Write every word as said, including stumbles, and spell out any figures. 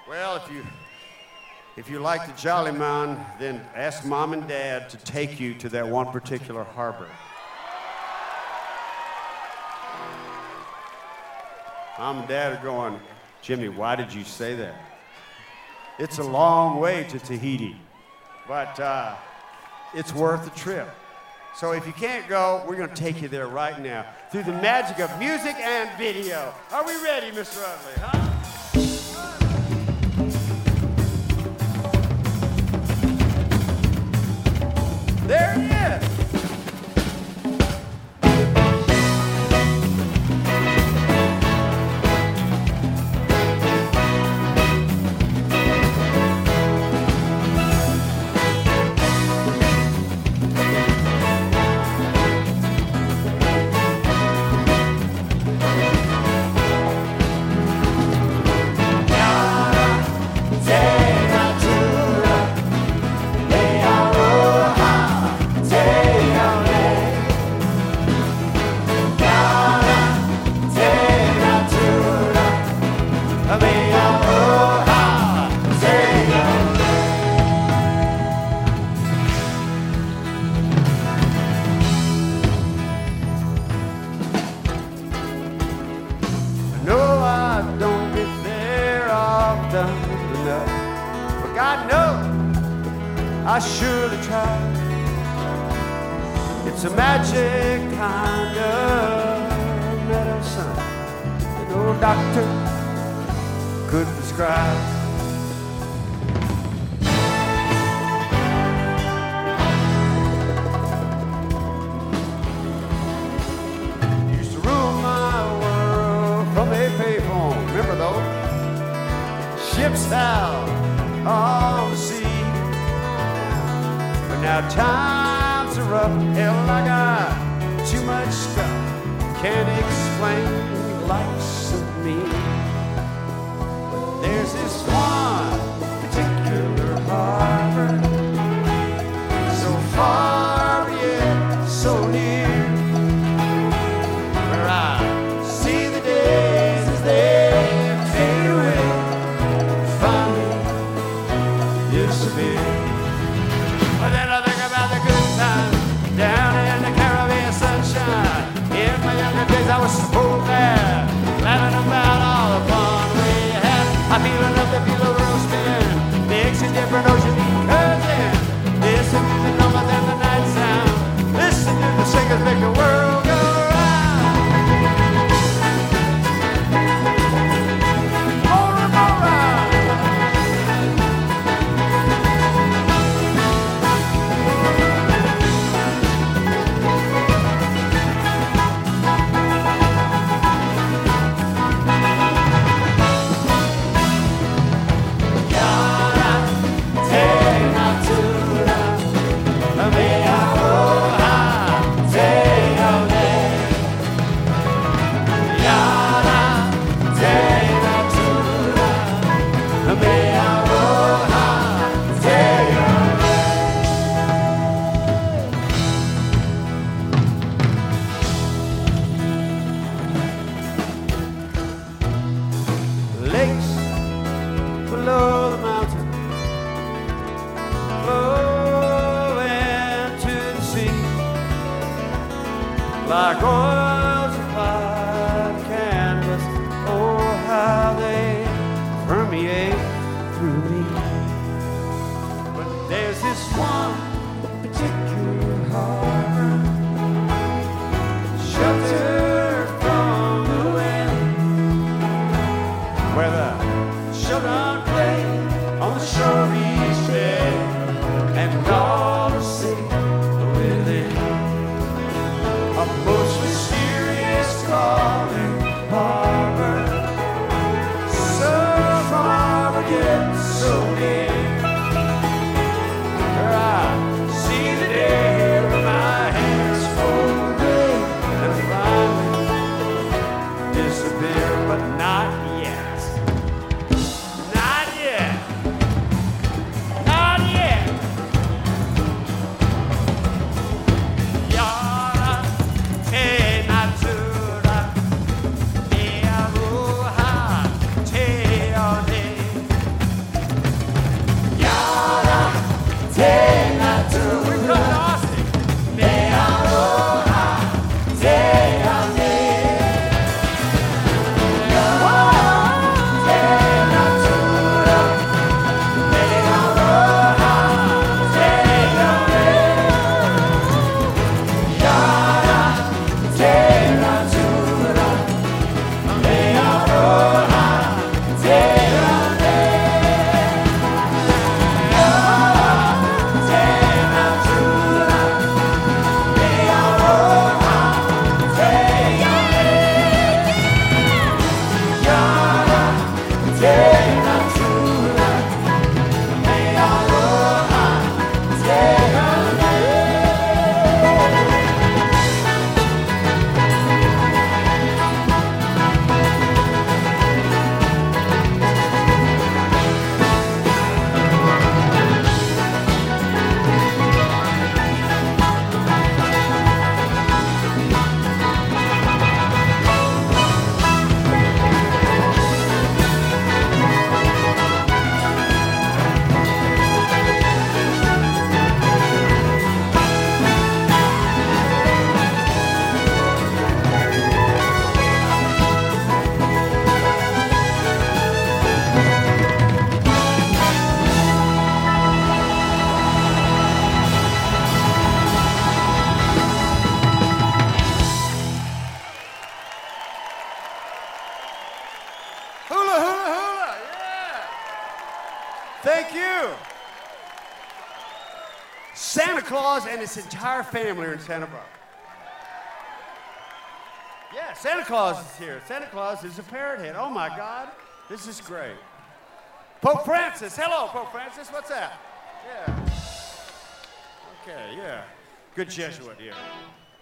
Well, if you if you like the Jolly Mound, then ask Mom and Dad to take you to that one particular harbor. Mom and Dad are going, Jimmy, why did you say that? It's a long way to Tahiti, but uh, it's worth the trip. So if you can't go, we're going to take you there right now through the magic of music and video. Are we ready, Mister Utley, huh? There he is. God knows I surely tried. It's a magic kind of medicine that no doctor could prescribe. Used to rule my world from a payphone. Remember those? Ships out on the sea. But now times are rough. Hell, I got too much stuff. Can't explain life's of me. But there's this one particular harbor, so far yet so near, where I see the days as they fade away, finally disappear. But then I think about the good times down in the Caribbean sunshine. In my younger days I was so bad, laughing about all the fun we had. I feel enough to feel the world spin, mixing different ocean currents in. Listen to the numbers and the night sound. Listen to the singers make the world go round. More and more round. Like oils applied canvas, oh how they permeate through me. But there's this one particular harbor, sheltered from the wind, where the children play on the shore each day, and all the sea within. A most mysterious calling harbor, so far but yet so near, where I see the day when my hands folded and finally disappear, but not yet, not yet, not yet. Yara, te natura, te aroha, te ole. Thank you. Santa Claus and his entire family are in Santa Barbara. Yeah, Santa Claus is here. Santa Claus is a parrot head. Oh my God, this is great. Pope Francis, hello, Pope Francis, what's that? Yeah. Okay, yeah. Good Jesuit here.